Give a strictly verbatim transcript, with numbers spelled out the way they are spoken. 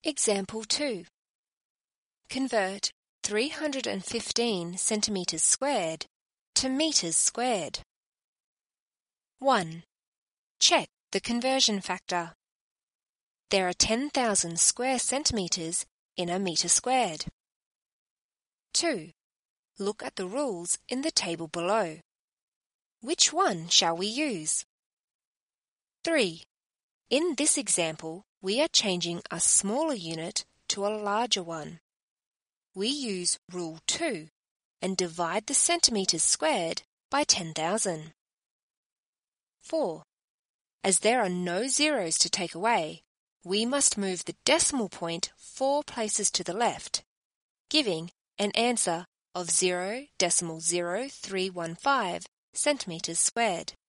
Example two. Convert three hundred fifteen centimeters squared to meters squared. one. Check the conversion factor. There are ten thousand square centimeters in a meter squared. two. Look at the rules in the table below. Which one shall we use? three. In this example, we are changing a smaller unit to a larger one. We use Rule two and divide the centimeters squared by ten thousand. four. As there are no zeros to take away, we must move the decimal point four places to the left, giving an answer of zero point zero three one five centimeters squared.